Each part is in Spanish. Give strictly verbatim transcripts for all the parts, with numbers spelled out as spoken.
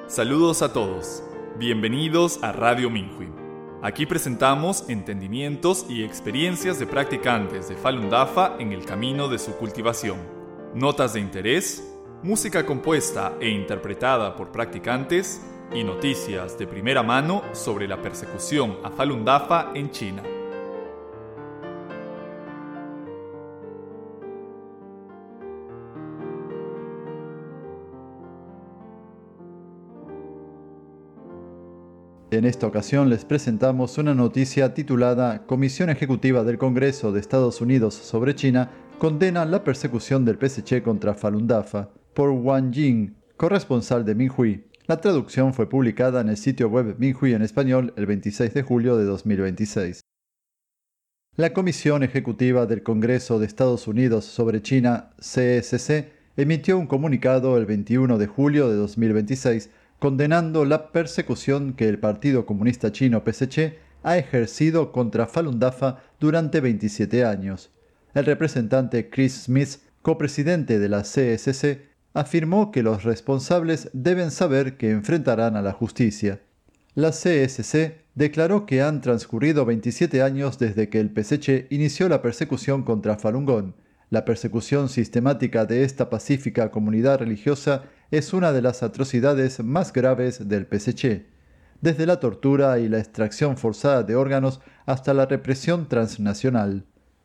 Saludos a todos. Bienvenidos a Radio Minhui. Aquí presentamos entendimientos y experiencias de practicantes de Falun Dafa en el camino de su cultivación. Notas de interés, música compuesta e interpretada por practicantes y noticias de primera mano sobre la persecución a Falun Dafa en China. En esta ocasión les presentamos una noticia titulada Comisión Ejecutiva del Congreso de Estados Unidos sobre China condena la persecución del P S Ch contra Falun Dafa, por Wang Jing, corresponsal de Minhui. La traducción fue publicada en el sitio web Minhui en español el veintiséis de julio de dos mil veintiséis. La Comisión Ejecutiva del Congreso de Estados Unidos sobre China, C S C, emitió un comunicado el veintiuno de julio de dos mil veintiséis condenando la persecución que el Partido Comunista Chino P S Ch ha ejercido contra Falun Dafa durante veintisiete años. El representante Chris Smith, copresidente de la C S C, afirmó que los responsables deben saber que enfrentarán a la justicia. La C S C declaró que han transcurrido veintisiete años desde que el P S Ch inició la persecución contra Falun Gong. La persecución sistemática de esta pacífica comunidad religiosa es una de las atrocidades más graves del P S Ch, desde la tortura y la extracción forzada de órganos hasta la represión transnacional.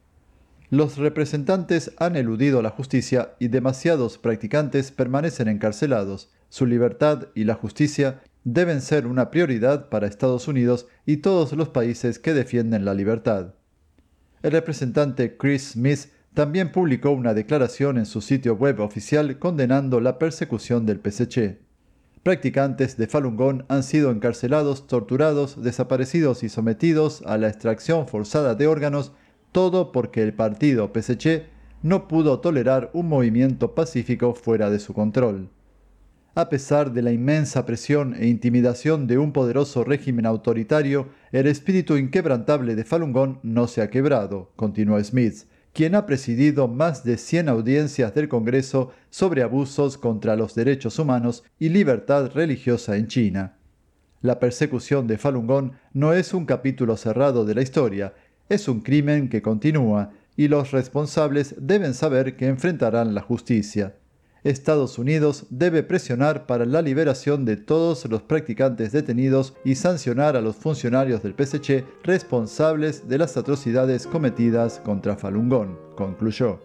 Los representantes han eludido la justicia y demasiados practicantes permanecen encarcelados. Su libertad y la justicia deben ser una prioridad para Estados Unidos y todos los países que defienden la libertad. El representante Chris Smith también publicó una declaración en su sitio web oficial condenando la persecución del P S Ch. Practicantes de Falun Gong han sido encarcelados, torturados, desaparecidos y sometidos a la extracción forzada de órganos, todo porque el partido P S Ch no pudo tolerar un movimiento pacífico fuera de su control. A pesar de la inmensa presión e intimidación de un poderoso régimen autoritario, el espíritu inquebrantable de Falun Gong no se ha quebrado, continuó Smith, quien ha presidido más de cien audiencias del Congreso sobre abusos contra los derechos humanos y libertad religiosa en China. La persecución de Falun Gong no es un capítulo cerrado de la historia, es un crimen que continúa y los responsables deben saber que enfrentarán la justicia. Estados Unidos debe presionar para la liberación de todos los practicantes detenidos y sancionar a los funcionarios del P S Ch responsables de las atrocidades cometidas contra Falun Gong, concluyó.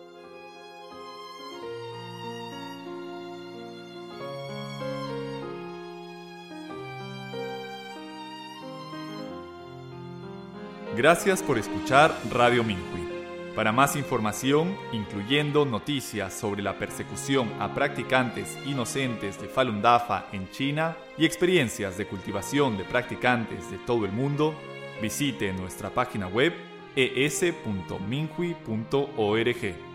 Gracias por escuchar Radio Minhui. Para más información, incluyendo noticias sobre la persecución a practicantes inocentes de Falun Dafa en China y experiencias de cultivación de practicantes de todo el mundo, visite nuestra página web e s punto minhui punto org.